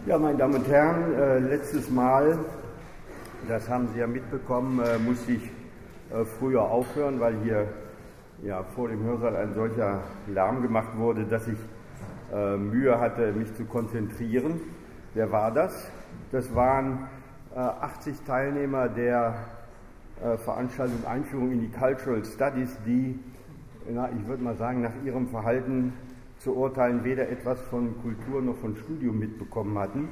Ja, meine Damen und Herren, letztes Mal, das haben Sie ja mitbekommen, musste ich früher aufhören, weil hier vor dem Hörsaal ein solcher Lärm gemacht wurde, dass ich Mühe hatte, mich zu konzentrieren. Wer war das? Das waren 80 Teilnehmer der Veranstaltung Einführung in die Cultural Studies, die, ich würde mal sagen, nach ihrem Verhalten zu urteilen weder etwas von Kultur noch von Studium mitbekommen hatten,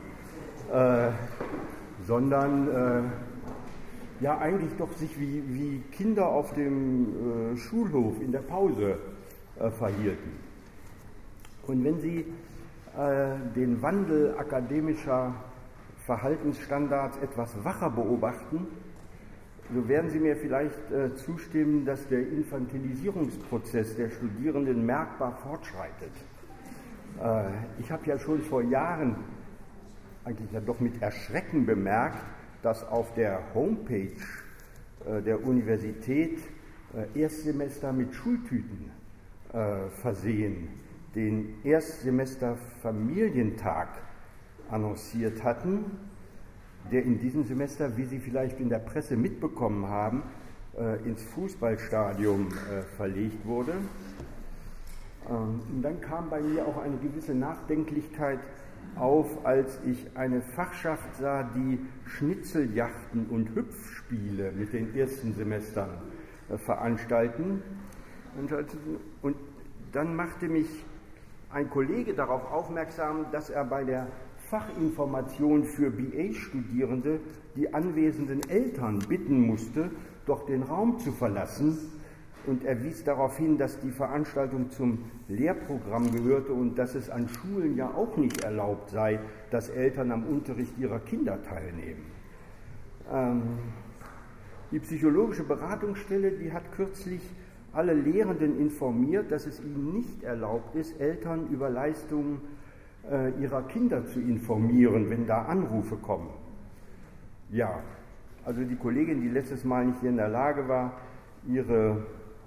sondern eigentlich doch sich wie Kinder auf dem Schulhof in der Pause verhielten. Und wenn Sie den Wandel akademischer Verhaltensstandards etwas wacher beobachten, so werden Sie mir vielleicht zustimmen, dass der Infantilisierungsprozess der Studierenden merkbar fortschreitet. Ich habe ja schon vor Jahren eigentlich ja doch mit Erschrecken bemerkt, dass auf der Homepage der Universität Erstsemester mit Schultüten versehen den Erstsemester Familientag annonciert hatten, der in diesem Semester, wie Sie vielleicht in der Presse mitbekommen haben, ins Fußballstadion verlegt wurde. Und dann kam bei mir auch eine gewisse Nachdenklichkeit auf, als ich eine Fachschaft sah, die Schnitzeljachten und Hüpfspiele mit den ersten Semestern veranstalten. Und dann machte mich ein Kollege darauf aufmerksam, dass er bei der Fachinformation für BA-Studierende die anwesenden Eltern bitten musste, doch den Raum zu verlassen. Und er wies darauf hin, dass die Veranstaltung zum Lehrprogramm gehörte und dass es an Schulen ja auch nicht erlaubt sei, dass Eltern am Unterricht ihrer Kinder teilnehmen. Die psychologische Beratungsstelle, die hat kürzlich alle Lehrenden informiert, dass es ihnen nicht erlaubt ist, Eltern über Leistungen ihrer Kinder zu informieren, wenn da Anrufe kommen. Ja, also die Kollegin, die letztes Mal nicht hier in der Lage war, ihre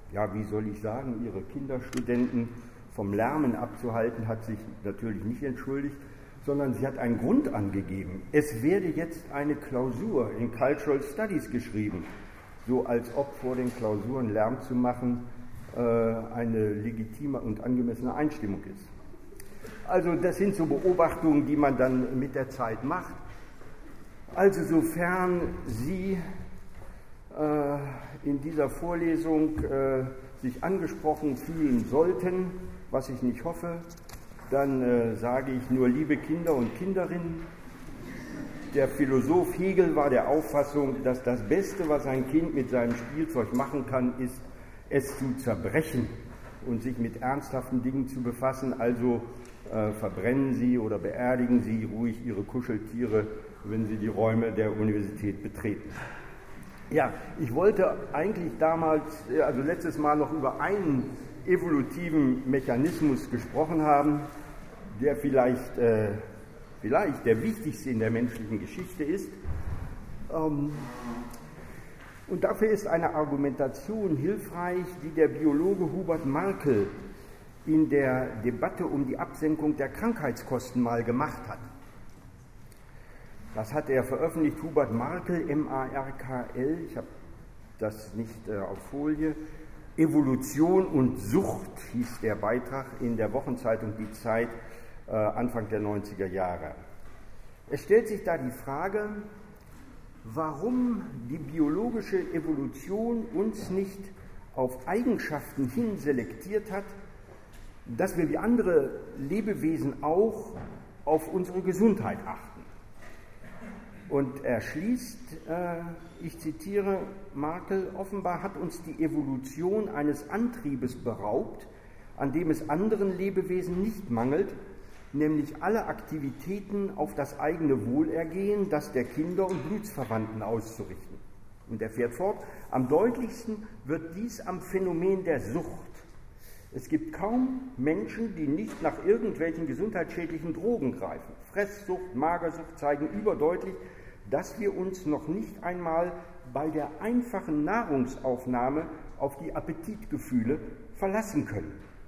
Kinderstudenten vom Lärmen abzuhalten, hat sich natürlich nicht entschuldigt, sondern sie hat einen Grund angegeben. Es werde jetzt eine Klausur in Cultural Studies geschrieben, so als ob vor den Klausuren Lärm zu machen eine legitime und angemessene Einstimmung ist. Also das sind so Beobachtungen, die man dann mit der Zeit macht. Also sofern Sie in dieser Vorlesung sich angesprochen fühlen sollten, was ich nicht hoffe, dann sage ich nur, liebe Kinder und Kinderinnen, der Philosoph Hegel war der Auffassung, dass das Beste, was ein Kind mit seinem Spielzeug machen kann, ist, es zu zerbrechen und sich mit ernsthaften Dingen zu befassen. Also verbrennen Sie oder beerdigen Sie ruhig Ihre Kuscheltiere, wenn Sie die Räume der Universität betreten. Ja, ich wollte eigentlich letztes Mal noch über einen evolutiven Mechanismus gesprochen haben, der vielleicht der wichtigste in der menschlichen Geschichte ist. Und dafür ist eine Argumentation hilfreich, die der Biologe Hubert Markel in der Debatte um die Absenkung der Krankheitskosten mal gemacht hat. Das hat er veröffentlicht, Hubert Markel, M-A-R-K-L, ich habe das nicht auf Folie, Evolution und Sucht hieß der Beitrag in der Wochenzeitung Die Zeit, Anfang der 90er Jahre. Es stellt sich da die Frage, warum die biologische Evolution uns nicht auf Eigenschaften hin selektiert hat, dass wir wie andere Lebewesen auch auf unsere Gesundheit achten. Und er schließt, ich zitiere Markel, offenbar hat uns die Evolution eines Antriebes beraubt, an dem es anderen Lebewesen nicht mangelt, nämlich alle Aktivitäten auf das eigene Wohlergehen, das der Kinder und Blutsverwandten auszurichten. Und er fährt fort, am deutlichsten wird dies am Phänomen der Sucht. Es gibt kaum Menschen, die nicht nach irgendwelchen gesundheitsschädlichen Drogen greifen. Fresssucht, Magersucht zeigen überdeutlich, dass wir uns noch nicht einmal bei der einfachen Nahrungsaufnahme auf die Appetitgefühle verlassen können.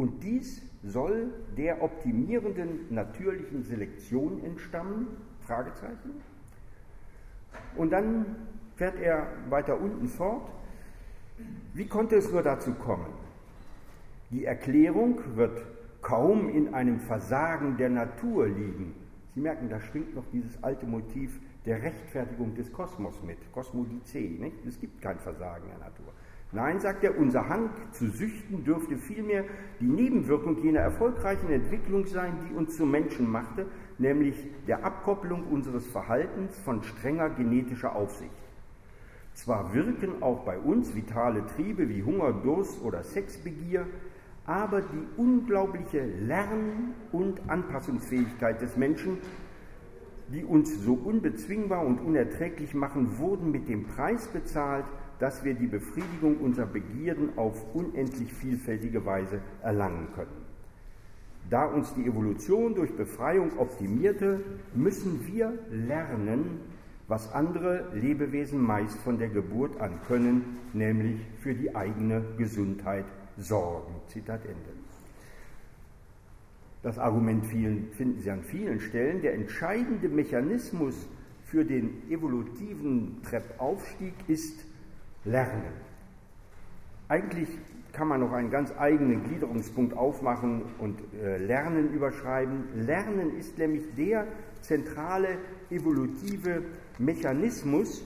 Und dies soll der optimierenden natürlichen Selektion entstammen? Fragezeichen. Und dann fährt er weiter unten fort. Wie konnte es nur dazu kommen? Die Erklärung wird kaum in einem Versagen der Natur liegen. Sie merken, da schwingt noch dieses alte Motiv der Rechtfertigung des Kosmos mit, Kosmodizee, nicht? Es gibt kein Versagen der Natur. Nein, sagt er, unser Hang zu süchten dürfte vielmehr die Nebenwirkung jener erfolgreichen Entwicklung sein, die uns zu Menschen machte, nämlich der Abkopplung unseres Verhaltens von strenger genetischer Aufsicht. Zwar wirken auch bei uns vitale Triebe wie Hunger, Durst oder Sexbegier, aber die unglaubliche Lern- und Anpassungsfähigkeit des Menschen, die uns so unbezwingbar und unerträglich machen, wurden mit dem Preis bezahlt, dass wir die Befriedigung unserer Begierden auf unendlich vielfältige Weise erlangen können. Da uns die Evolution durch Befreiung optimierte, müssen wir lernen, was andere Lebewesen meist von der Geburt an können, nämlich für die eigene Gesundheit sorgen. Zitat Ende. Das Argument finden Sie an vielen Stellen. Der entscheidende Mechanismus für den evolutiven Treppaufstieg ist Lernen. Eigentlich kann man noch einen ganz eigenen Gliederungspunkt aufmachen und Lernen überschreiben. Lernen ist nämlich der zentrale evolutive Mechanismus,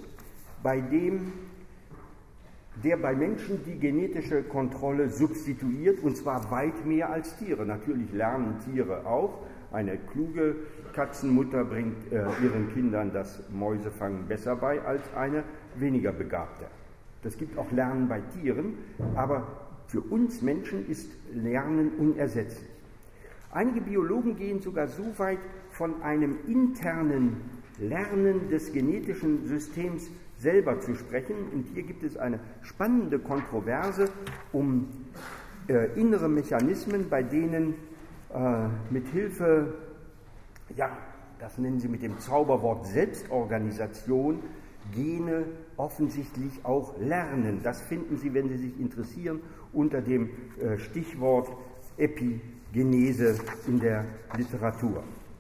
der bei Menschen die genetische Kontrolle substituiert, und zwar weit mehr als Tiere. Natürlich lernen Tiere auch. Eine kluge Katzenmutter bringt ihren Kindern das Mäusefangen besser bei als eine weniger begabte. Das gibt auch Lernen bei Tieren, aber für uns Menschen ist Lernen unersetzlich. Einige Biologen gehen sogar so weit, von einem internen Lernen des genetischen Systems selber zu sprechen. Und hier gibt es eine spannende Kontroverse um innere Mechanismen, bei denen mit Hilfe, ja, das nennen sie mit dem Zauberwort Selbstorganisation, Gene offensichtlich auch lernen. Das finden Sie, wenn Sie sich interessieren, unter dem Stichwort Epigenese in der Literatur.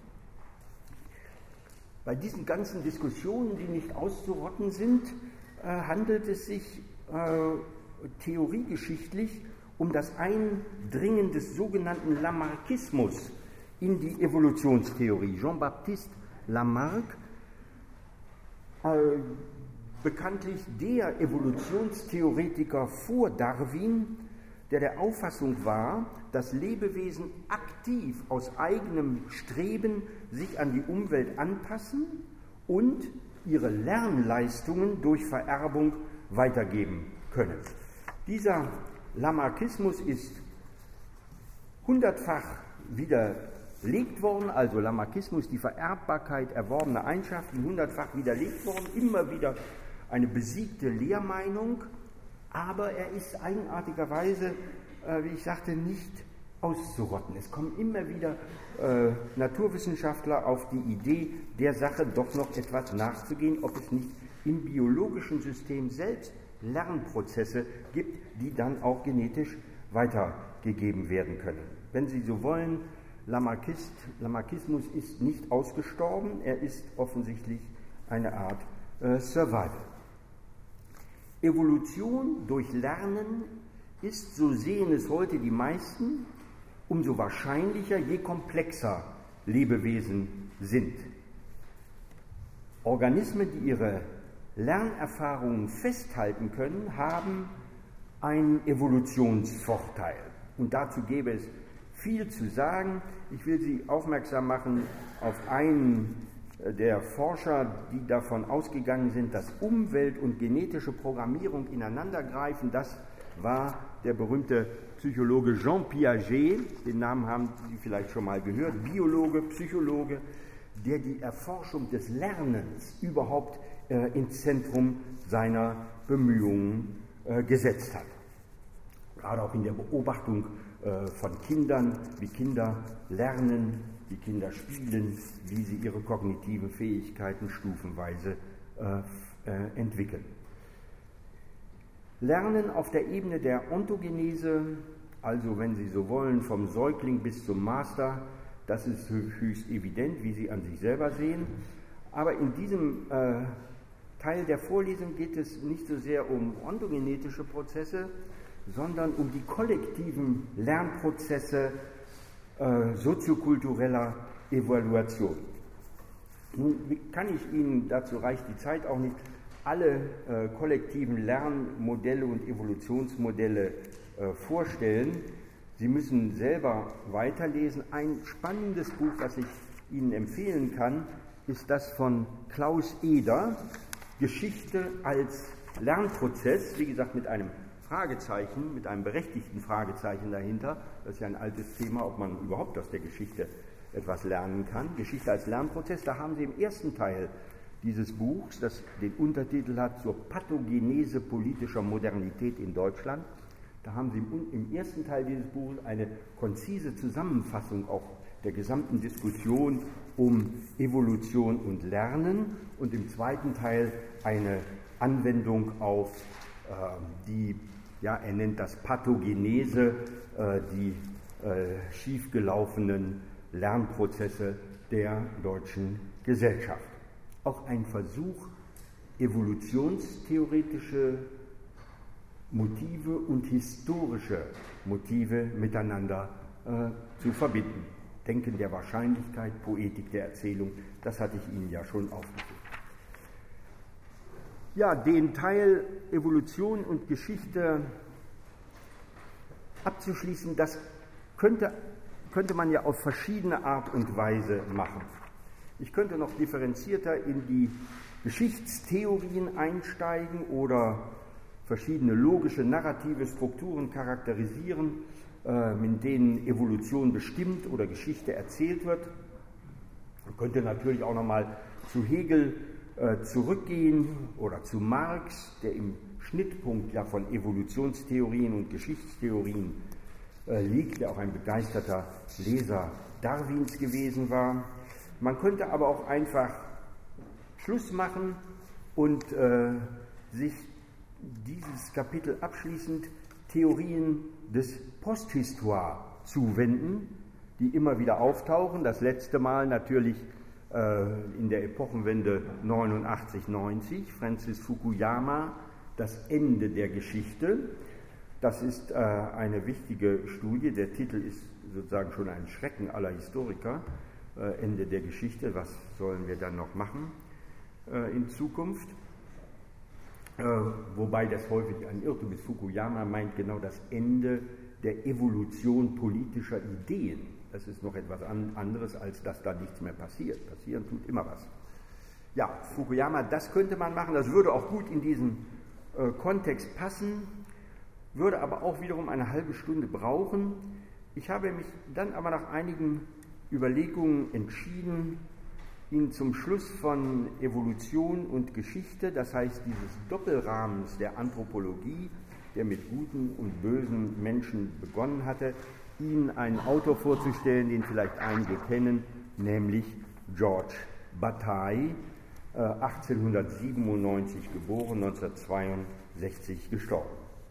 Bei diesen ganzen Diskussionen, die nicht auszurotten sind, handelt es sich theoriegeschichtlich um das Eindringen des sogenannten Lamarckismus in die Evolutionstheorie. Jean-Baptiste Lamarck, bekanntlich der Evolutionstheoretiker vor Darwin, der Auffassung war, dass Lebewesen aktiv aus eigenem Streben sich an die Umwelt anpassen und ihre Lernleistungen durch Vererbung weitergeben können. Dieser Lamarckismus ist 100-fach widerlegt worden, also Lamarckismus, die Vererbbarkeit erworbener Eigenschaften, 100-fach widerlegt worden, immer wieder eine besiegte Lehrmeinung, aber er ist eigenartigerweise, wie ich sagte, nicht auszurotten. Es kommen immer wieder Naturwissenschaftler auf die Idee, der Sache doch noch etwas nachzugehen, ob es nicht im biologischen System selbst Lernprozesse gibt, die dann auch genetisch weitergegeben werden können. Wenn Sie so wollen, Lamarckismus ist nicht ausgestorben, er ist offensichtlich eine Art Survival. Evolution durch Lernen ist, so sehen es heute die meisten, umso wahrscheinlicher, je komplexer Lebewesen sind. Organismen, die ihre Lernerfahrungen festhalten können, haben einen Evolutionsvorteil. Und dazu gäbe es viel zu sagen. Ich will Sie aufmerksam machen auf einen der Forscher, die davon ausgegangen sind, dass Umwelt und genetische Programmierung ineinandergreifen. Das war der berühmte Psychologe Jean Piaget, den Namen haben Sie vielleicht schon mal gehört, Biologe, Psychologe, der die Erforschung des Lernens überhaupt ins Zentrum seiner Bemühungen gesetzt hat. Gerade auch in der Beobachtung von Kindern, wie Kinder lernen, wie Kinder spielen, wie sie ihre kognitiven Fähigkeiten stufenweise entwickeln. Lernen auf der Ebene der Ontogenese, also wenn Sie so wollen, vom Säugling bis zum Master. Das ist höchst evident, wie Sie an sich selber sehen. Aber in diesem Teil der Vorlesung geht es nicht so sehr um ontogenetische Prozesse, sondern um die kollektiven Lernprozesse soziokultureller Evaluation. Nun kann ich Ihnen, dazu reicht die Zeit auch nicht, alle kollektiven Lernmodelle und Evolutionsmodelle vorstellen. Sie müssen selber weiterlesen. Ein spannendes Buch, was ich Ihnen empfehlen kann, ist das von Klaus Eder, Geschichte als Lernprozess, wie gesagt mit einem Fragezeichen, mit einem berechtigten Fragezeichen dahinter. Das ist ja ein altes Thema, ob man überhaupt aus der Geschichte etwas lernen kann. Geschichte als Lernprozess, da haben Sie im ersten Teil dieses Buchs, das den Untertitel hat, zur Pathogenese politischer Modernität in Deutschland. Da haben Sie im ersten Teil dieses Buches eine konzise Zusammenfassung auch der gesamten Diskussion um Evolution und Lernen und im zweiten Teil eine Anwendung auf die, ja, er nennt das Pathogenese, die schiefgelaufenen Lernprozesse der deutschen Gesellschaft. Auch ein Versuch, evolutionstheoretische Motive und historische Motive miteinander zu verbinden. Denken der Wahrscheinlichkeit, Poetik der Erzählung, das hatte ich Ihnen ja schon aufgeführt. Ja, den Teil Evolution und Geschichte abzuschließen, das könnte man ja auf verschiedene Art und Weise machen. Ich könnte noch differenzierter in die Geschichtstheorien einsteigen oder verschiedene logische, narrative Strukturen charakterisieren, in denen Evolution bestimmt oder Geschichte erzählt wird. Man könnte natürlich auch nochmal zu Hegel zurückgehen oder zu Marx, der im Schnittpunkt ja von Evolutionstheorien und Geschichtstheorien liegt, der auch ein begeisterter Leser Darwins gewesen war. Man könnte aber auch einfach Schluss machen und sich dieses Kapitel abschließend Theorien des Posthistoire zuwenden, die immer wieder auftauchen. Das letzte Mal natürlich in der Epochenwende 89/90, Francis Fukuyama, das Ende der Geschichte. Das ist eine wichtige Studie. Der Titel ist sozusagen schon ein Schrecken aller Historiker. Ende der Geschichte, was sollen wir dann noch machen in Zukunft? Wobei das häufig ein Irrtum ist. Fukuyama meint genau das Ende der Evolution politischer Ideen. Das ist noch etwas anderes, als dass da nichts mehr passiert. Passieren tut immer was. Ja, Fukuyama, das könnte man machen, das würde auch gut in diesen Kontext passen, würde aber auch wiederum eine halbe Stunde brauchen. Ich habe mich dann aber nach einigen Überlegungen entschieden, Ihnen zum Schluss von Evolution und Geschichte, das heißt dieses Doppelrahmens der Anthropologie, der mit guten und bösen Menschen begonnen hatte, Ihnen einen Autor vorzustellen, den vielleicht einige kennen, nämlich George Bataille, 1897 geboren, 1962 gestorben.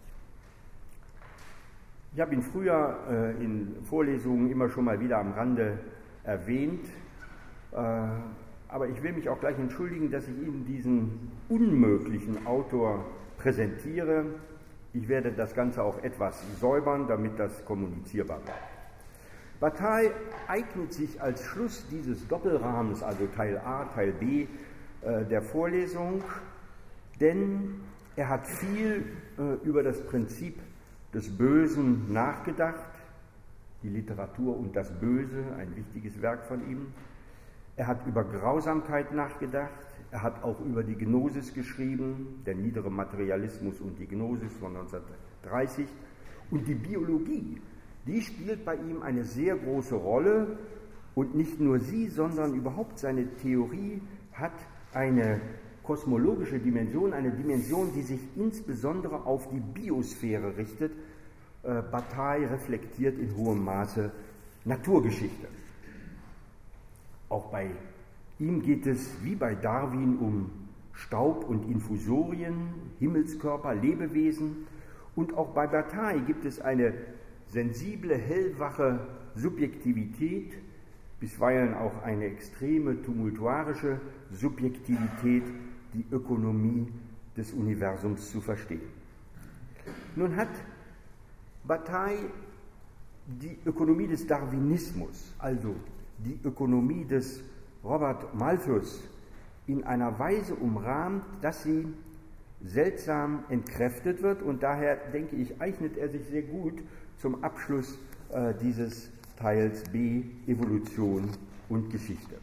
Ich habe ihn früher in Vorlesungen immer schon mal wieder am Rande erwähnt, aber ich will mich auch gleich entschuldigen, dass ich Ihnen diesen unmöglichen Autor präsentiere. Ich werde das Ganze auch etwas säubern, damit das kommunizierbar bleibt. Bataille eignet sich als Schluss dieses Doppelrahmens, also Teil A, Teil B der Vorlesung, denn er hat viel über das Prinzip des Bösen nachgedacht, die Literatur und das Böse, ein wichtiges Werk von ihm. Er hat über Grausamkeit nachgedacht, er hat auch über die Gnosis geschrieben, der niedere Materialismus und die Gnosis von 1930. Und die Biologie, die spielt bei ihm eine sehr große Rolle. Und nicht nur sie, sondern überhaupt seine Theorie hat eine kosmologische Dimension, eine Dimension, die sich insbesondere auf die Biosphäre richtet. Bataille reflektiert in hohem Maße Naturgeschichte. Auch bei ihm geht es, wie bei Darwin, um Staub und Infusorien, Himmelskörper, Lebewesen. Und auch bei Bataille gibt es eine sensible, hellwache Subjektivität, bisweilen auch eine extreme, tumultuarische Subjektivität, die Ökonomie des Universums zu verstehen. Nun hat Bataille die Ökonomie des Darwinismus, also die Ökonomie des Robert Malthus, in einer Weise umrahmt, dass sie seltsam entkräftet wird, und daher, denke ich, eignet er sich sehr gut zum Abschluss dieses Teils B, Evolution und Geschichte.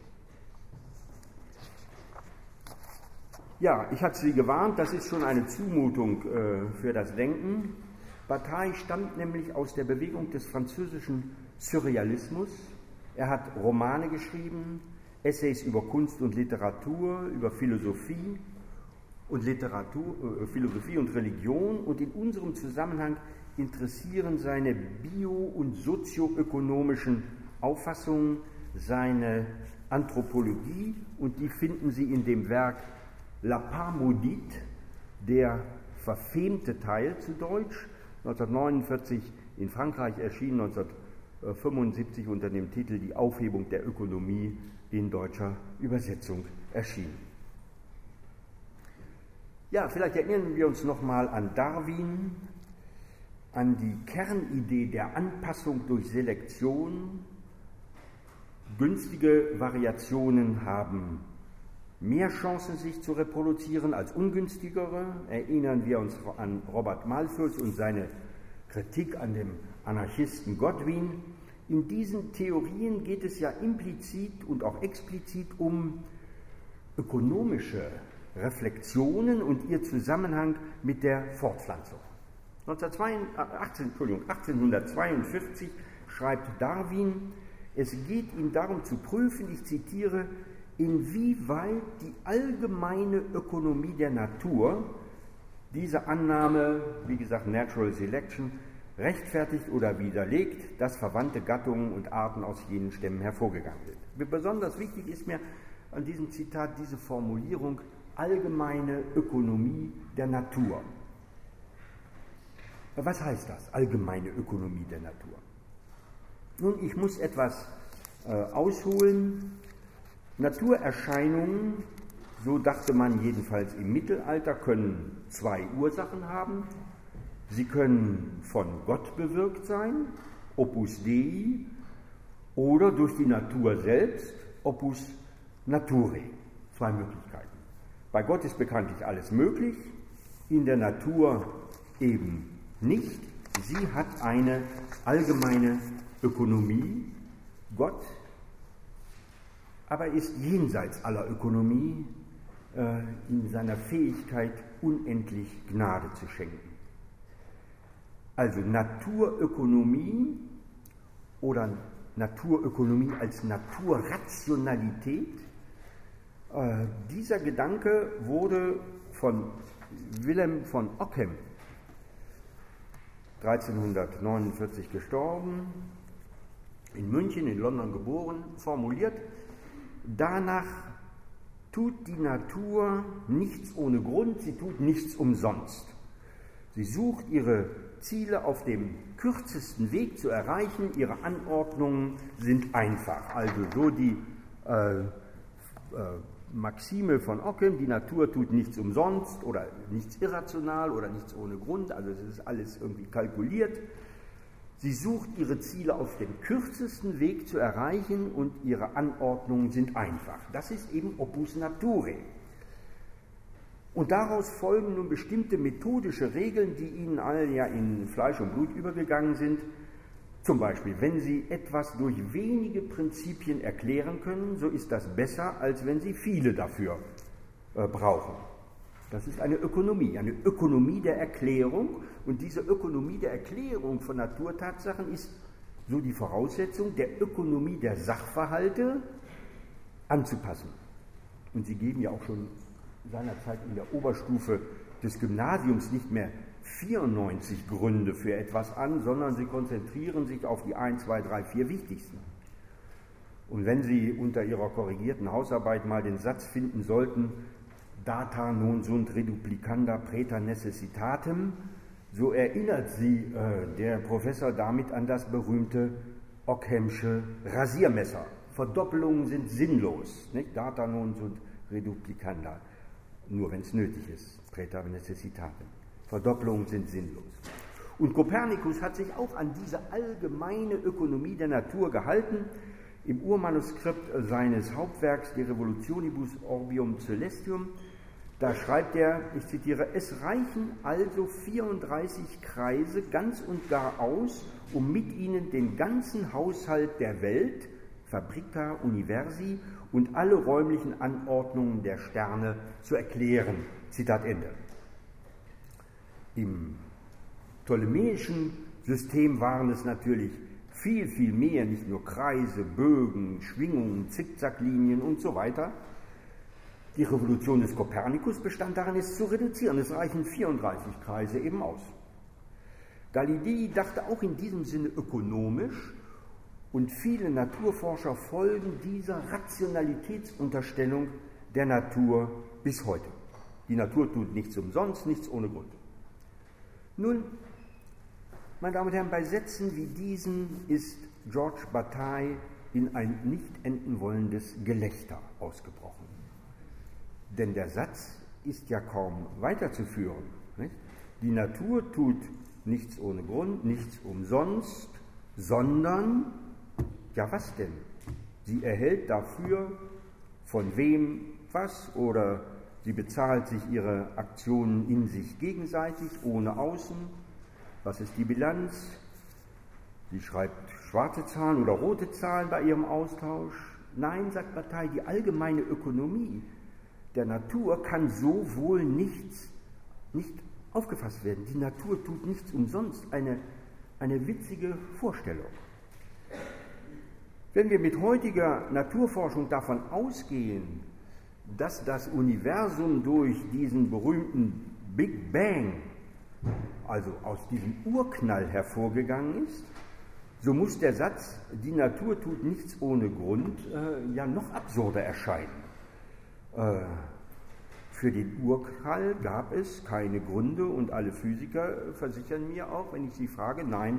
Ja, ich hatte Sie gewarnt, das ist schon eine Zumutung für das Denken. Bataille stammt nämlich aus der Bewegung des französischen Surrealismus. Er hat Romane geschrieben, Essays über Kunst und Literatur, über Philosophie und Religion, und in unserem Zusammenhang interessieren seine bio- und sozioökonomischen Auffassungen seine Anthropologie, und die finden Sie in dem Werk La Part Maudite, der verfemte Teil zu Deutsch, 1949 in Frankreich erschienen, 1975 unter dem Titel Die Aufhebung der Ökonomie in deutscher Übersetzung erschienen. Ja, vielleicht erinnern wir uns nochmal an Darwin, an die Kernidee der Anpassung durch Selektion. Günstige Variationen haben mehr Chancen, sich zu reproduzieren als ungünstigere. Erinnern wir uns an Robert Malthus und seine Kritik an dem Anarchisten Godwin. In diesen Theorien geht es ja implizit und auch explizit um ökonomische Reflexionen und ihr Zusammenhang mit der Fortpflanzung. 1842 schreibt Darwin, es geht ihm darum zu prüfen, ich zitiere, inwieweit die allgemeine Ökonomie der Natur diese Annahme, wie gesagt, Natural Selection, rechtfertigt oder widerlegt, dass verwandte Gattungen und Arten aus jenen Stämmen hervorgegangen sind. Besonders wichtig ist mir an diesem Zitat diese Formulierung allgemeine Ökonomie der Natur. Was heißt das, allgemeine Ökonomie der Natur? Nun, ich muss etwas ausholen. Naturerscheinungen, so dachte man jedenfalls im Mittelalter, können zwei Ursachen haben. Sie können von Gott bewirkt sein, Opus Dei, oder durch die Natur selbst, Opus Naturae. Zwei Möglichkeiten. Bei Gott ist bekanntlich alles möglich, in der Natur eben nicht. Sie hat eine allgemeine Ökonomie. Gott aber ist jenseits aller Ökonomie in seiner Fähigkeit, unendlich Gnade zu schenken. Also Naturökonomie oder Naturökonomie als Naturrationalität, dieser Gedanke wurde von Wilhelm von Ockham, 1349 gestorben, in München, in London geboren, formuliert. Danach tut die Natur nichts ohne Grund, sie tut nichts umsonst. Sie sucht ihre Ziele auf dem kürzesten Weg zu erreichen, ihre Anordnungen sind einfach. Also so die Maxime von Ockham, die Natur tut nichts umsonst oder nichts irrational oder nichts ohne Grund, also es ist alles irgendwie kalkuliert. Sie sucht ihre Ziele auf dem kürzesten Weg zu erreichen und ihre Anordnungen sind einfach. Das ist eben Opus Naturae. Und daraus folgen nun bestimmte methodische Regeln, die Ihnen allen ja in Fleisch und Blut übergegangen sind. Zum Beispiel, wenn Sie etwas durch wenige Prinzipien erklären können, so ist das besser, als wenn Sie viele dafür brauchen. Das ist eine Ökonomie der Erklärung. Und diese Ökonomie der Erklärung von Naturtatsachen ist so die Voraussetzung, der Ökonomie der Sachverhalte anzupassen. Und Sie geben ja auch schon seinerzeit in der Oberstufe des Gymnasiums nicht mehr 94 Gründe für etwas an, sondern Sie konzentrieren sich auf die 1, 2, 3, 4 wichtigsten. Und wenn Sie unter Ihrer korrigierten Hausarbeit mal den Satz finden sollten, data non sunt reduplicanda praeter necessitatem, so erinnert sie der Professor damit an das berühmte Ockhamsche Rasiermesser. Verdoppelungen sind sinnlos, nicht? Data non sunt reduplicanda, nur wenn es nötig ist, praeter necessitate. Verdoppelungen sind sinnlos. Und Kopernikus hat sich auch an diese allgemeine Ökonomie der Natur gehalten. Im Urmanuskript seines Hauptwerks De Revolutionibus Orbium Coelestium, da schreibt er, ich zitiere, es reichen also 34 Kreise ganz und gar aus, um mit ihnen den ganzen Haushalt der Welt, Fabrica Universi, und alle räumlichen Anordnungen der Sterne zu erklären. Zitat Ende. Im ptolemäischen System waren es natürlich viel, viel mehr, nicht nur Kreise, Bögen, Schwingungen, Zickzacklinien und so weiter. Die Revolution des Kopernikus bestand darin, es zu reduzieren. Es reichen 34 Kreise eben aus. Galilei dachte auch in diesem Sinne ökonomisch, und viele Naturforscher folgen dieser Rationalitätsunterstellung der Natur bis heute. Die Natur tut nichts umsonst, nichts ohne Grund. Nun, meine Damen und Herren, bei Sätzen wie diesen ist George Bataille in ein nicht enden wollendes Gelächter ausgebrochen. Denn der Satz ist ja kaum weiterzuführen. Nicht? Die Natur tut nichts ohne Grund, nichts umsonst, sondern, ja was denn? Sie erhält dafür von wem was, oder sie bezahlt sich ihre Aktionen in sich gegenseitig, ohne Außen. Was ist die Bilanz? Sie schreibt schwarze Zahlen oder rote Zahlen bei ihrem Austausch. Nein, sagt Bataille, die allgemeine Ökonomie der Natur kann so wohl nicht aufgefasst werden. Die Natur tut nichts umsonst. Eine witzige Vorstellung. Wenn wir mit heutiger Naturforschung davon ausgehen, dass das Universum durch diesen berühmten Big Bang, also aus diesem Urknall hervorgegangen ist, so muss der Satz, die Natur tut nichts ohne Grund, ja noch absurder erscheinen. Für den Urknall gab es keine Gründe, und alle Physiker versichern mir auch, wenn ich sie frage, nein,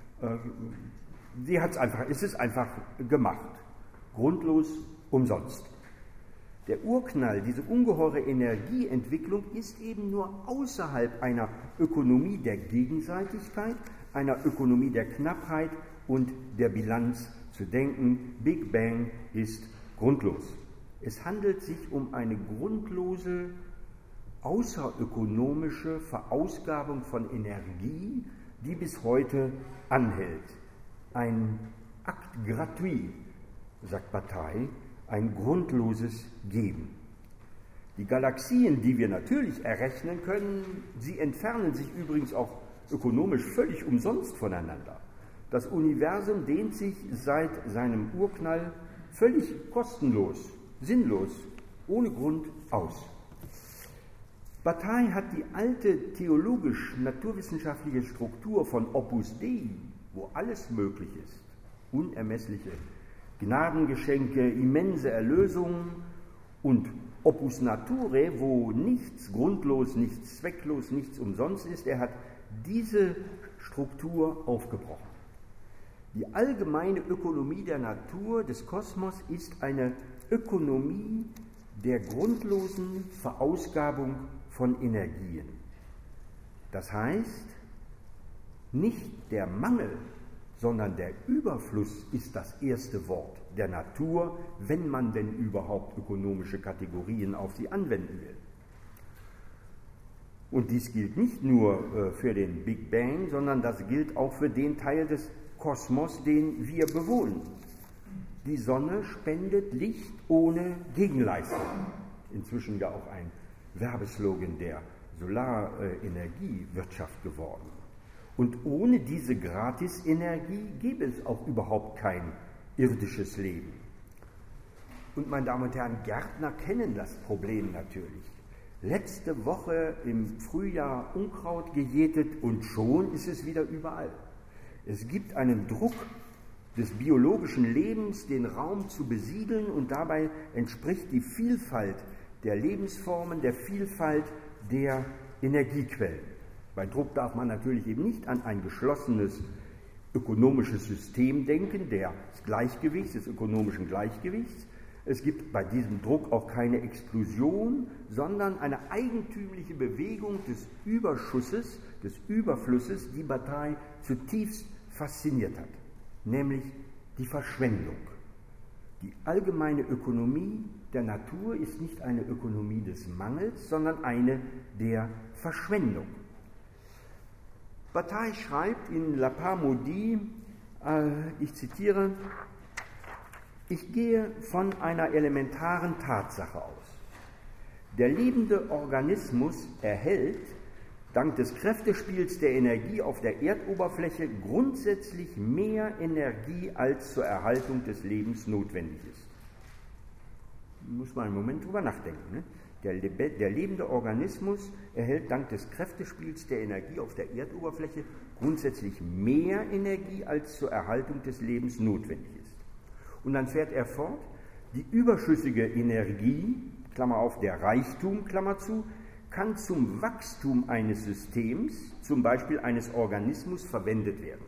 es ist einfach gemacht, grundlos, umsonst. Der Urknall, diese ungeheure Energieentwicklung, ist eben nur außerhalb einer Ökonomie der Gegenseitigkeit, einer Ökonomie der Knappheit und der Bilanz zu denken. Big Bang ist grundlos. Es handelt sich um eine grundlose, außerökonomische Verausgabung von Energie, die bis heute anhält. Ein Akt gratuit, sagt Bataille, ein grundloses Geben. Die Galaxien, die wir natürlich errechnen können, sie entfernen sich übrigens auch ökonomisch völlig umsonst voneinander. Das Universum dehnt sich seit seinem Urknall völlig kostenlos, sinnlos, ohne Grund aus. Bataille hat die alte theologisch-naturwissenschaftliche Struktur von Opus Dei, wo alles möglich ist, unermessliche Gnadengeschenke, immense Erlösungen, und Opus Naturae, wo nichts grundlos, nichts zwecklos, nichts umsonst ist, er hat diese Struktur aufgebrochen. Die allgemeine Ökonomie der Natur, des Kosmos, ist eine Ökonomie der grundlosen Verausgabung von Energien. Das heißt, nicht der Mangel, sondern der Überfluss ist das erste Wort der Natur, wenn man denn überhaupt ökonomische Kategorien auf sie anwenden will. Und dies gilt nicht nur für den Big Bang, sondern das gilt auch für den Teil des Kosmos, den wir bewohnen. Die Sonne spendet Licht ohne Gegenleistung. Inzwischen ja auch ein Werbeslogan der Solarenergiewirtschaft geworden. Und ohne diese Gratisenergie gäbe es auch überhaupt kein irdisches Leben. Und meine Damen und Herren, Gärtner kennen das Problem natürlich. Letzte Woche im Frühjahr Unkraut gejätet und schon ist es wieder überall. Es gibt einen Druck des biologischen Lebens, den Raum zu besiedeln, und dabei entspricht die Vielfalt der Lebensformen der Vielfalt der Energiequellen. Bei Druck darf man natürlich eben nicht an ein geschlossenes ökonomisches System denken, des Gleichgewichts, des ökonomischen Gleichgewichts. Es gibt bei diesem Druck auch keine Explosion, sondern eine eigentümliche Bewegung des Überschusses, des Überflusses, die Bataille zutiefst fasziniert hat, nämlich die Verschwendung. Die allgemeine Ökonomie der Natur ist nicht eine Ökonomie des Mangels, sondern eine der Verschwendung. Bataille schreibt in La Part Maudite, ich zitiere, ich gehe von einer elementaren Tatsache aus. Der lebende Organismus erhält, dank des Kräftespiels der Energie auf der Erdoberfläche, grundsätzlich mehr Energie, als zur Erhaltung des Lebens notwendig ist. Muss man einen Moment drüber nachdenken. Ne? Der lebende Organismus erhält dank des Kräftespiels der Energie auf der Erdoberfläche grundsätzlich mehr Energie, als zur Erhaltung des Lebens notwendig ist. Und dann fährt er fort, die überschüssige Energie, Klammer auf, der Reichtum, Klammer zu, kann zum Wachstum eines Systems, zum Beispiel eines Organismus, verwendet werden.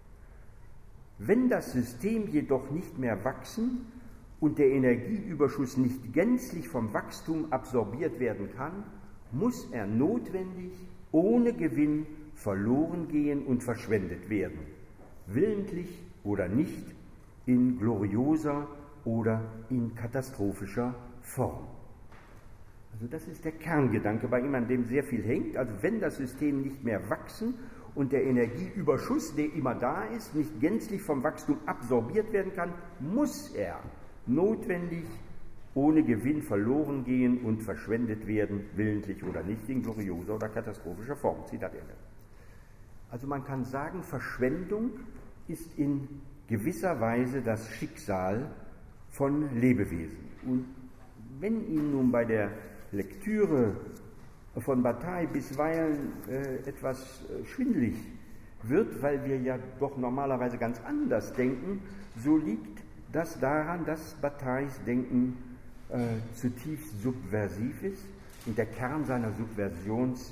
Wenn das System jedoch nicht mehr wachsen und der Energieüberschuss nicht gänzlich vom Wachstum absorbiert werden kann, muss er notwendig ohne Gewinn verloren gehen und verschwendet werden, willentlich oder nicht, in glorioser oder in katastrophischer Form. Also das ist der Kerngedanke bei ihm, an dem sehr viel hängt. Also wenn das System nicht mehr wachsen und der Energieüberschuss, der immer da ist, nicht gänzlich vom Wachstum absorbiert werden kann, muss er notwendig ohne Gewinn verloren gehen und verschwendet werden, willentlich oder nicht, in glorioser oder katastrophischer Form. Zitat Ende. Also man kann sagen, Verschwendung ist in gewisser Weise das Schicksal von Lebewesen. Und wenn Ihnen nun bei der Lektüre von Bataille bisweilen etwas schwindelig wird, weil wir ja doch normalerweise ganz anders denken, so liegt das daran, dass Batailles Denken zutiefst subversiv ist und der Kern seiner Subversionsmodus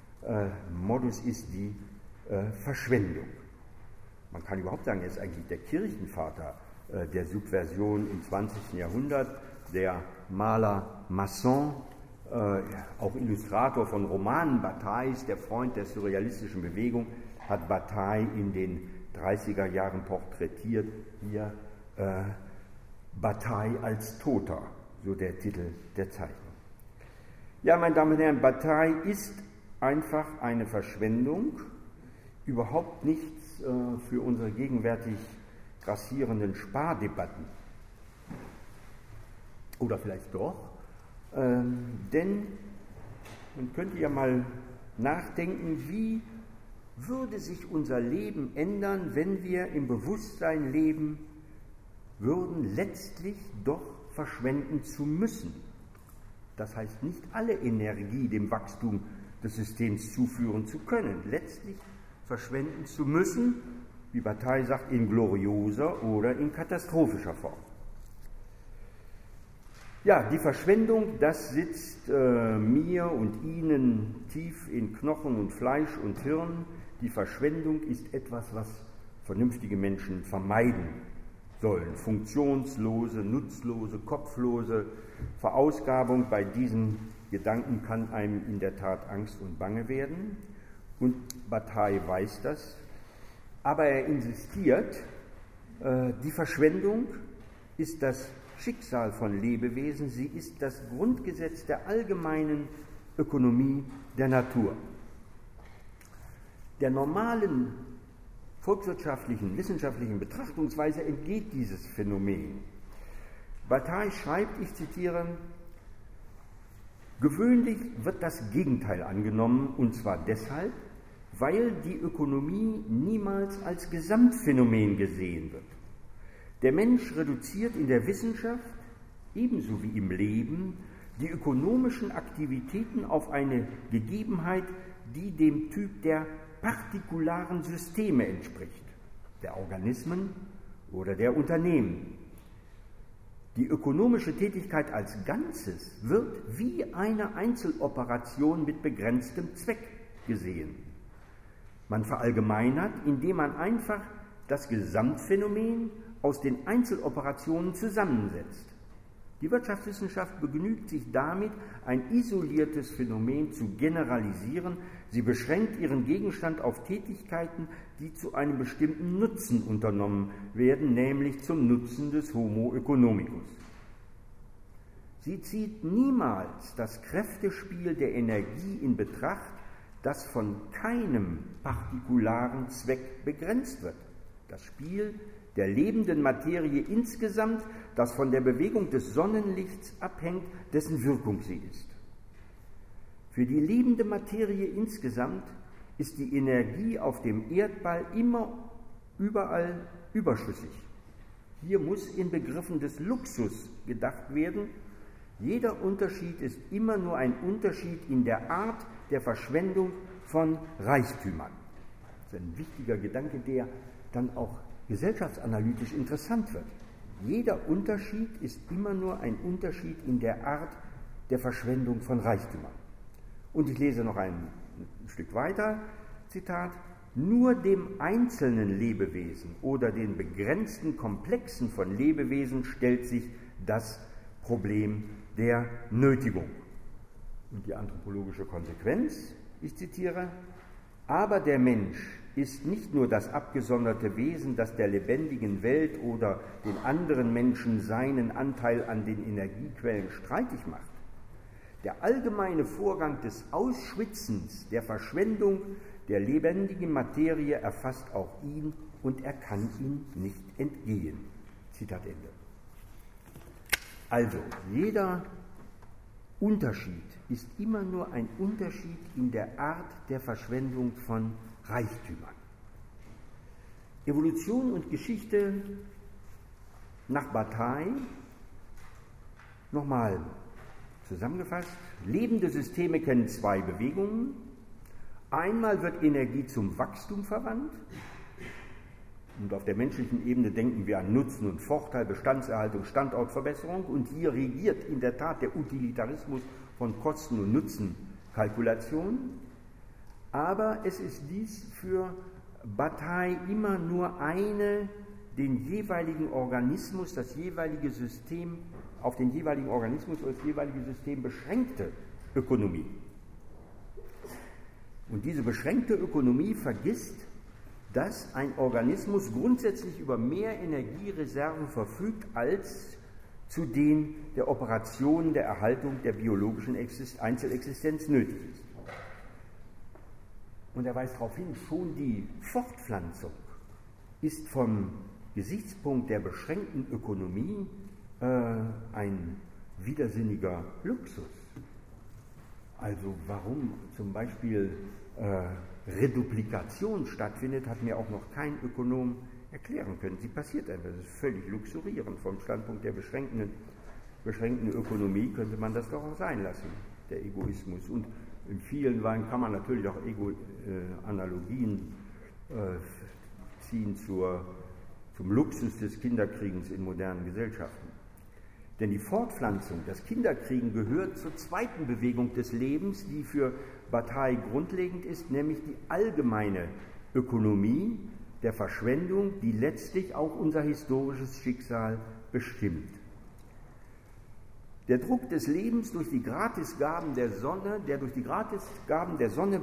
ist die Verschwendung. Man kann überhaupt sagen, er ist eigentlich der Kirchenvater der Subversion im 20. Jahrhundert, der Maler Masson, auch Illustrator von Romanen Batailles, der Freund der surrealistischen Bewegung, hat Bataille in den 30er Jahren porträtiert, hier Bataille als Toter, so der Titel der Zeichnung. Ja, meine Damen und Herren, Bataille ist einfach eine Verschwendung, überhaupt nichts für unsere gegenwärtig grassierenden Spardebatten. Oder vielleicht doch, denn man könnte ja mal nachdenken, wie würde sich unser Leben ändern, wenn wir im Bewusstsein leben würden, letztlich doch verschwenden zu müssen. Das heißt, nicht alle Energie dem Wachstum des Systems zuführen zu können, letztlich verschwenden zu müssen, wie Bataille sagt, in glorioser oder in katastrophischer Form. Ja, die Verschwendung, das sitzt mir und Ihnen tief in Knochen und Fleisch und Hirn. Die Verschwendung ist etwas, was vernünftige Menschen vermeiden sollen. Funktionslose, nutzlose, kopflose Verausgabung. Bei diesen Gedanken kann einem in der Tat Angst und Bange werden. Und Bataille weiß das. Aber er insistiert, die Verschwendung ist das Schicksal von Lebewesen, sie ist das Grundgesetz der allgemeinen Ökonomie der Natur. Der normalen volkswirtschaftlichen, wissenschaftlichen Betrachtungsweise entgeht dieses Phänomen. Bataille schreibt, ich zitiere, gewöhnlich wird das Gegenteil angenommen, und zwar deshalb, weil die Ökonomie niemals als Gesamtphänomen gesehen wird. Der Mensch reduziert in der Wissenschaft, ebenso wie im Leben, die ökonomischen Aktivitäten auf eine Gegebenheit, die dem Typ der partikularen Systeme entspricht, der Organismen oder der Unternehmen. Die ökonomische Tätigkeit als Ganzes wird wie eine Einzeloperation mit begrenztem Zweck gesehen. Man verallgemeinert, indem man einfach das Gesamtphänomen aus den Einzeloperationen zusammensetzt. Die Wirtschaftswissenschaft begnügt sich damit, ein isoliertes Phänomen zu generalisieren. Sie beschränkt ihren Gegenstand auf Tätigkeiten, die zu einem bestimmten Nutzen unternommen werden, nämlich zum Nutzen des Homo economicus. Sie zieht niemals das Kräftespiel der Energie in Betracht, das von keinem partikularen Zweck begrenzt wird. Das Spiel der lebenden Materie insgesamt, das von der Bewegung des Sonnenlichts abhängt, dessen Wirkung sie ist. Für die lebende Materie insgesamt ist die Energie auf dem Erdball immer überall überschüssig. Hier muss in Begriffen des Luxus gedacht werden. Jeder Unterschied ist immer nur ein Unterschied in der Art der Verschwendung von Reichtümern. Das ist ein wichtiger Gedanke, der dann auch gesellschaftsanalytisch interessant wird. Jeder Unterschied ist immer nur ein Unterschied in der Art der Verschwendung von Reichtümern. Und ich lese noch ein Stück weiter, Zitat: Nur dem einzelnen Lebewesen oder den begrenzten Komplexen von Lebewesen stellt sich das Problem der Nötigung. Und die anthropologische Konsequenz, ich zitiere: Aber der Mensch ist nicht nur das abgesonderte Wesen, das der lebendigen Welt oder den anderen Menschen seinen Anteil an den Energiequellen streitig macht. Der allgemeine Vorgang des Ausschwitzens, der Verschwendung der lebendigen Materie erfasst auch ihn und er kann ihm nicht entgehen. Zitat Ende. Also, jeder Unterschied ist immer nur ein Unterschied in der Art der Verschwendung von Reichtümern. Evolution und Geschichte nach Bataille, nochmal zusammengefasst: Lebende Systeme kennen zwei Bewegungen. Einmal wird Energie zum Wachstum verwandt. Und auf der menschlichen Ebene denken wir an Nutzen und Vorteil, Bestandserhaltung, Standortverbesserung. Und hier regiert in der Tat der Utilitarismus von Kosten- und Nutzenkalkulation. Aber es ist dies für Bataille immer nur eine den jeweiligen Organismus, das jeweilige System, auf den jeweiligen Organismus oder das jeweilige System beschränkte Ökonomie. Und diese beschränkte Ökonomie vergisst, dass ein Organismus grundsätzlich über mehr Energiereserven verfügt, als zu den der Operationen der Erhaltung der biologischen Einzelexistenz nötig ist. Und er weist darauf hin, schon die Fortpflanzung ist vom Gesichtspunkt der beschränkten Ökonomie ein widersinniger Luxus. Also warum zum Beispiel Reduplikation stattfindet, hat mir auch noch kein Ökonom erklären können. Sie passiert einfach, das ist völlig luxurierend. Vom Standpunkt der beschränkten Ökonomie könnte man das doch auch sein lassen, der Egoismus. Und in vielen Weisen kann man natürlich auch Analogien ziehen zum Luxus des Kinderkriegens in modernen Gesellschaften. Denn die Fortpflanzung, das Kinderkriegen, gehört zur zweiten Bewegung des Lebens, die für Bataille grundlegend ist, nämlich die allgemeine Ökonomie der Verschwendung, die letztlich auch unser historisches Schicksal bestimmt. Der Druck des Lebens durch die Gratisgaben der Sonne, der durch die Gratisgaben der Sonne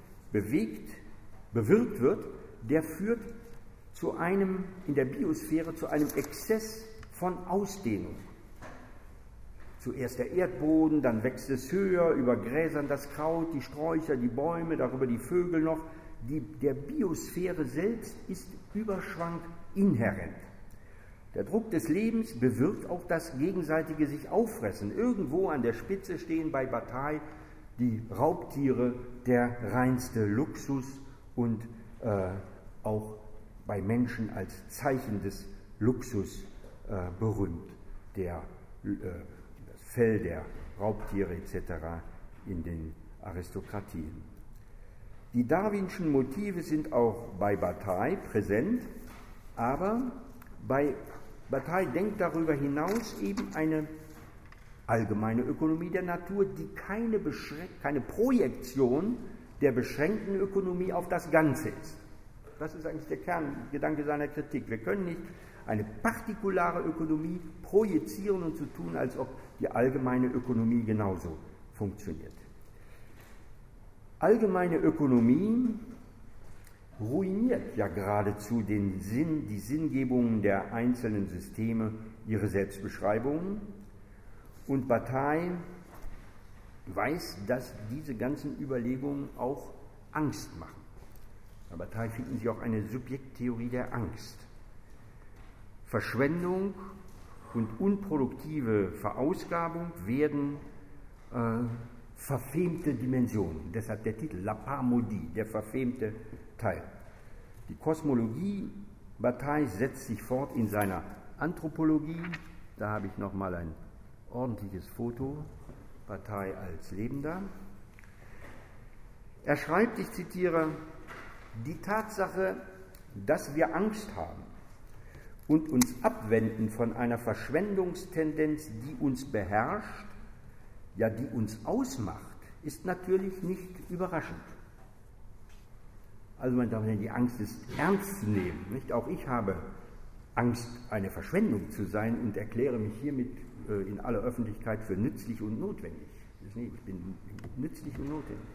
bewirkt wird, der führt in der Biosphäre zu einem Exzess von Ausdehnung. Zuerst der Erdboden, dann wächst es höher, über Gräsern das Kraut, die Sträucher, die Bäume, darüber die Vögel noch. Der Biosphäre selbst ist Überschwang inhärent. Der Druck des Lebens bewirkt auch das gegenseitige sich auffressen. Irgendwo an der Spitze stehen bei Bataille die Raubtiere, der reinste Luxus und auch bei Menschen als Zeichen des Luxus berühmt, das Fell der Raubtiere etc. in den Aristokratien. Die darwinschen Motive sind auch bei Bataille präsent, aber Bataille denkt darüber hinaus eben eine allgemeine Ökonomie der Natur, die keine Projektion der beschränkten Ökonomie auf das Ganze ist. Das ist eigentlich der Kerngedanke seiner Kritik. Wir können nicht eine partikulare Ökonomie projizieren und so tun, als ob die allgemeine Ökonomie genauso funktioniert. Allgemeine Ökonomie ruiniert ja geradezu die Sinngebungen der einzelnen Systeme, ihre Selbstbeschreibungen. Und Bataille weiß, dass diese ganzen Überlegungen auch Angst machen. Bei Bataille finden Sie auch eine Subjekttheorie der Angst. Verschwendung und unproduktive Verausgabung werden verfemte Dimensionen. Deshalb der Titel La Parmodie, der verfemte Teil. Die Kosmologie Bataille setzt sich fort in seiner Anthropologie. Da habe ich nochmal ein ordentliches Foto. Bataille als Lebender. Er schreibt, ich zitiere, die Tatsache, dass wir Angst haben und uns abwenden von einer Verschwendungstendenz, die uns beherrscht, ja, die uns ausmacht, ist natürlich nicht überraschend. Also meine Damen und Herren, die Angst ist ernst zu nehmen. Nicht? Auch ich habe Angst, eine Verschwendung zu sein und erkläre mich hiermit in aller Öffentlichkeit für nützlich und notwendig. Ich bin nützlich und notwendig.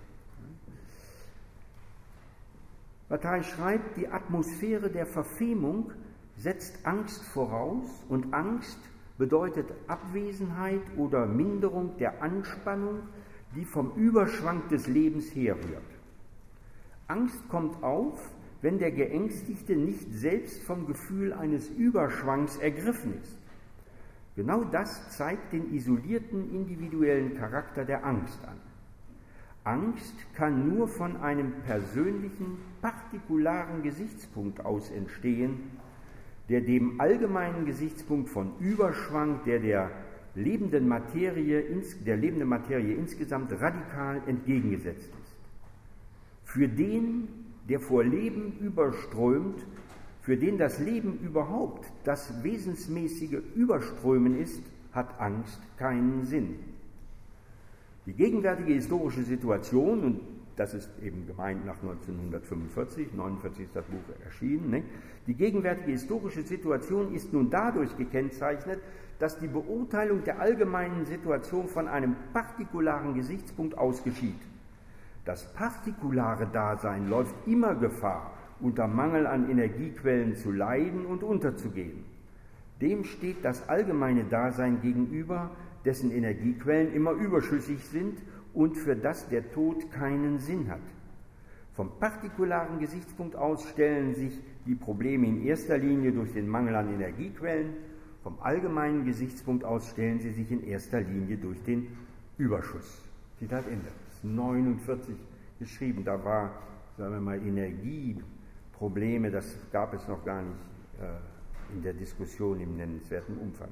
Bataille schreibt, die Atmosphäre der Verfemung setzt Angst voraus und Angst bedeutet Abwesenheit oder Minderung der Anspannung, die vom Überschwang des Lebens herrührt. Angst kommt auf, wenn der Geängstigte nicht selbst vom Gefühl eines Überschwangs ergriffen ist. Genau das zeigt den isolierten individuellen Charakter der Angst an. Angst kann nur von einem persönlichen, partikularen Gesichtspunkt aus entstehen, der dem allgemeinen Gesichtspunkt von Überschwang, der lebenden Materie insgesamt radikal entgegengesetzt ist. Für den, der vor Leben überströmt, für den das Leben überhaupt das wesensmäßige Überströmen ist, hat Angst keinen Sinn. Die gegenwärtige historische Situation, und das ist eben gemeint nach 1945, 1949 ist das Buch erschienen, ne? Die gegenwärtige historische Situation ist nun dadurch gekennzeichnet, dass die Beurteilung der allgemeinen Situation von einem partikularen Gesichtspunkt aus geschieht. Das partikulare Dasein läuft immer Gefahr, unter Mangel an Energiequellen zu leiden und unterzugehen. Dem steht das allgemeine Dasein gegenüber, dessen Energiequellen immer überschüssig sind und für das der Tod keinen Sinn hat. Vom partikularen Gesichtspunkt aus stellen sich die Probleme in erster Linie durch den Mangel an Energiequellen, vom allgemeinen Gesichtspunkt aus stellen sie sich in erster Linie durch den Überschuss. Zitat Ende. Das ist 1949 geschrieben, da war, sagen wir mal, Energieprobleme, das gab es noch gar nicht in der Diskussion im nennenswerten Umfang.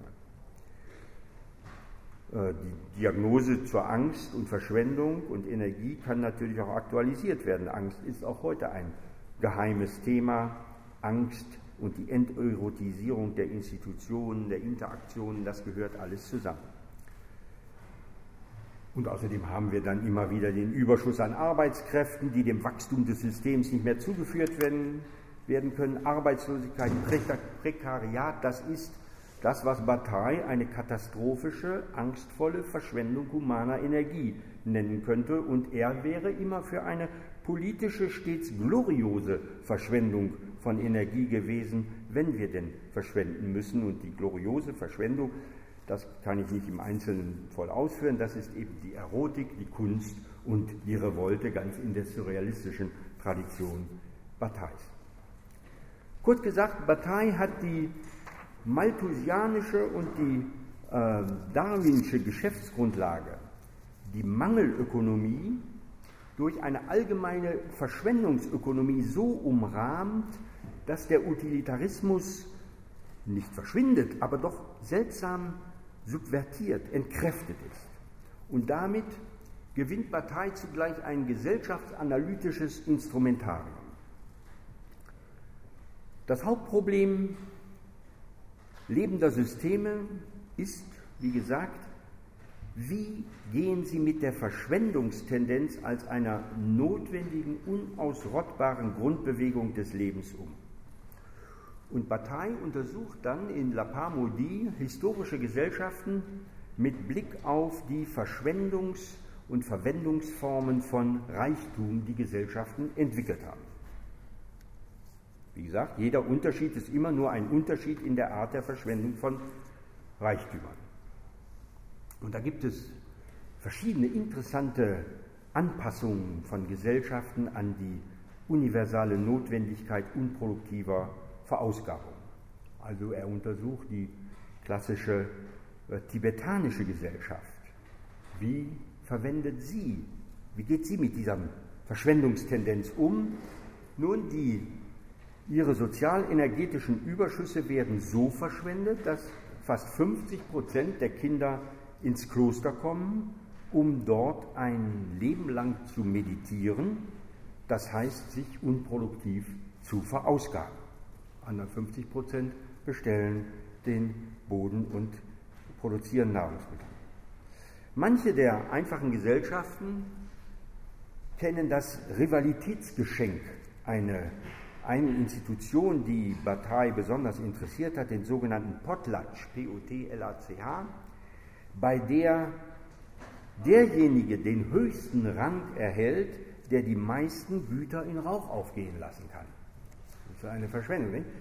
Die Diagnose zur Angst und Verschwendung und Energie kann natürlich auch aktualisiert werden. Angst ist auch heute ein geheimes Thema. Angst und die Enterotisierung der Institutionen, der Interaktionen, das gehört alles zusammen. Und außerdem haben wir dann immer wieder den Überschuss an Arbeitskräften, die dem Wachstum des Systems nicht mehr zugeführt werden können. Arbeitslosigkeit, Prekariat, das ist das, was Bataille eine katastrophische, angstvolle Verschwendung humaner Energie nennen könnte. Und er wäre immer für eine politische, stets gloriose Verschwendung von Energie gewesen, wenn wir denn verschwenden müssen. Und die gloriose Verschwendung, das kann ich nicht im Einzelnen voll ausführen, das ist eben die Erotik, die Kunst und die Revolte ganz in der surrealistischen Tradition Batailles. Kurz gesagt, Bataille hat die malthusianische und die darwinsche Geschäftsgrundlage, die Mangelökonomie, durch eine allgemeine Verschwendungsökonomie so umrahmt, dass der Utilitarismus nicht verschwindet, aber doch seltsam subvertiert, entkräftet ist. Und damit gewinnt Bataille zugleich ein gesellschaftsanalytisches Instrumentarium. Das Hauptproblem lebender Systeme ist, wie gesagt, Wie gehen Sie mit der Verschwendungstendenz als einer notwendigen, unausrottbaren Grundbewegung des Lebens um? Und Bataille untersucht dann in La Part Maudite historische Gesellschaften mit Blick auf die Verschwendungs- und Verwendungsformen von Reichtum, die Gesellschaften entwickelt haben. Wie gesagt, jeder Unterschied ist immer nur ein Unterschied in der Art der Verschwendung von Reichtümern. Und da gibt es verschiedene interessante Anpassungen von Gesellschaften an die universale Notwendigkeit unproduktiver Verausgabung. Also er untersucht die klassische tibetanische Gesellschaft. Wie verwendet sie, wie geht sie mit dieser Verschwendungstendenz um? Nun, ihre sozial-energetischen Überschüsse werden so verschwendet, dass fast 50% der Kinder ins Kloster kommen, um dort ein Leben lang zu meditieren, das heißt, sich unproduktiv zu verausgaben. Andere 50% bestellen den Boden und produzieren Nahrungsmittel. Manche der einfachen Gesellschaften kennen das Rivalitätsgeschenk, eine Institution, die Bataille besonders interessiert hat, den sogenannten Potlatch, P-O-T-L-A-C-H, bei der derjenige den höchsten Rang erhält, der die meisten Güter in Rauch aufgehen lassen kann. Das ist eine Verschwendung, nicht?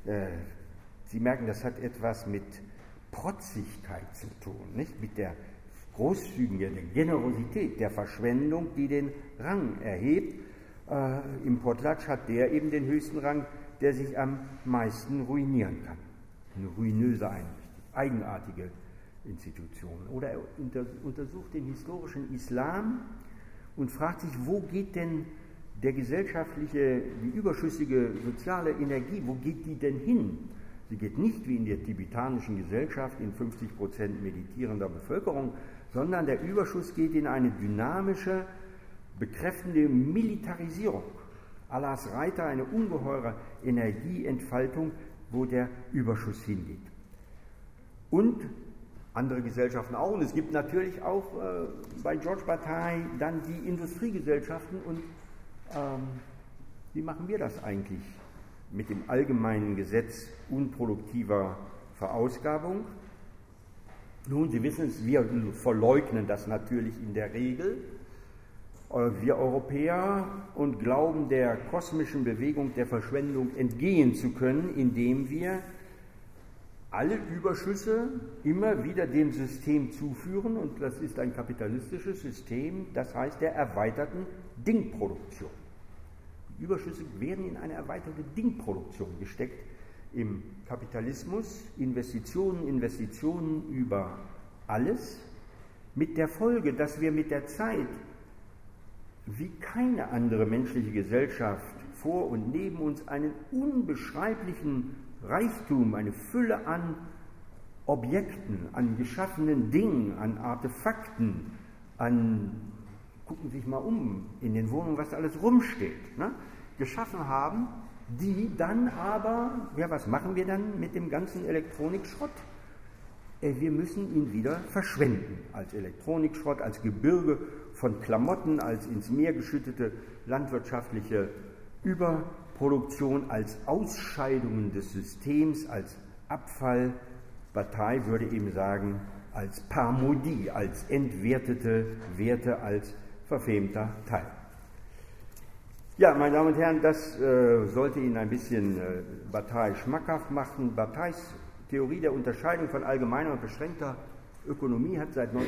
Sie merken, das hat etwas mit Protzigkeit zu tun, nicht? Mit der Großzügigkeit, der Generosität, der Verschwendung, die den Rang erhebt. Im Potlatch hat der eben den höchsten Rang, der sich am meisten ruinieren kann. Eine ruinöse eigenartige Institution. Oder er untersucht den historischen Islam und fragt sich, wo geht denn die überschüssige soziale Energie, wo geht die denn hin? Sie geht nicht wie in der tibetanischen Gesellschaft in 50% meditierender Bevölkerung, sondern der Überschuss geht in eine dynamische, bekräftende Militarisierung. Allahs Reiter, eine ungeheure Energieentfaltung, wo der Überschuss hingeht. Und andere Gesellschaften auch. Und es gibt natürlich auch bei Georges Bataille dann die Industriegesellschaften. Und wie machen wir das eigentlich mit dem allgemeinen Gesetz unproduktiver Verausgabung? Nun, Sie wissen es, wir verleugnen das natürlich in der Regel, wir Europäer, und glauben der kosmischen Bewegung der Verschwendung entgehen zu können, indem wir alle Überschüsse immer wieder dem System zuführen, und das ist ein kapitalistisches System, das heißt der erweiterten Dingproduktion. Die Überschüsse werden in eine erweiterte Dingproduktion gesteckt im Kapitalismus, Investitionen über alles, mit der Folge, dass wir mit der Zeit wie keine andere menschliche Gesellschaft vor und neben uns einen unbeschreiblichen Reichtum, eine Fülle an Objekten, an geschaffenen Dingen, an Artefakten, gucken Sie sich mal um in den Wohnungen, was alles rumsteht, ne, geschaffen haben, die dann aber, ja, was machen wir dann mit dem ganzen Elektronikschrott? Wir müssen ihn wieder verschwenden, als Elektronikschrott, als Gebirge von Klamotten, als ins Meer geschüttete landwirtschaftliche Überproduktion, als Ausscheidungen des Systems, als Abfall. Bataille würde eben sagen, als Part Maudite, als entwertete Werte, als verfemter Teil. Ja, meine Damen und Herren, das sollte Ihnen ein bisschen Bataille schmackhaft machen. Batailles Theorie der Unterscheidung von allgemeiner und beschränkter Ökonomie hat seit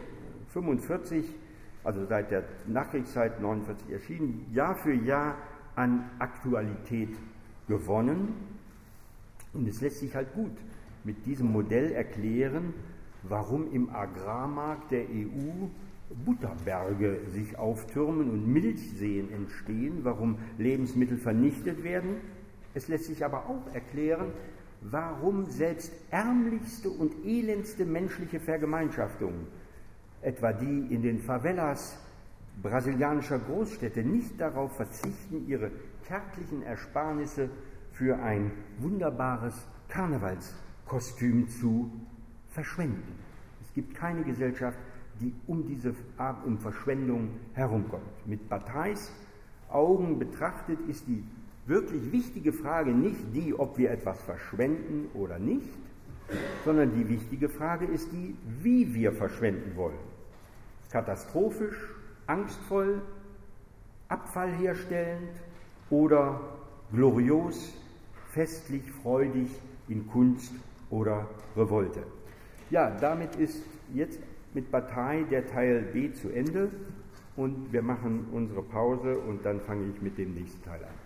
1945, also seit der Nachkriegszeit 1949 erschienen, Jahr für Jahr an Aktualität gewonnen. Und es lässt sich halt gut mit diesem Modell erklären, warum im Agrarmarkt der EU Butterberge sich auftürmen und Milchseen entstehen, warum Lebensmittel vernichtet werden. Es lässt sich aber auch erklären, warum selbst ärmlichste und elendste menschliche Vergemeinschaftungen, etwa die in den Favelas brasilianischer Großstädte, nicht darauf verzichten, ihre kärglichen Ersparnisse für ein wunderbares Karnevalskostüm zu verschwenden. Es gibt keine Gesellschaft, die um Verschwendung herumkommt. Mit Batailles Augen betrachtet ist die wirklich wichtige Frage nicht die, ob wir etwas verschwenden oder nicht, sondern die wichtige Frage ist die, wie wir verschwenden wollen. Katastrophisch, angstvoll, Abfall herstellend oder glorios, festlich, freudig in Kunst oder Revolte. Ja, damit ist jetzt mit Bataille der Teil B zu Ende und wir machen unsere Pause und dann fange ich mit dem nächsten Teil an.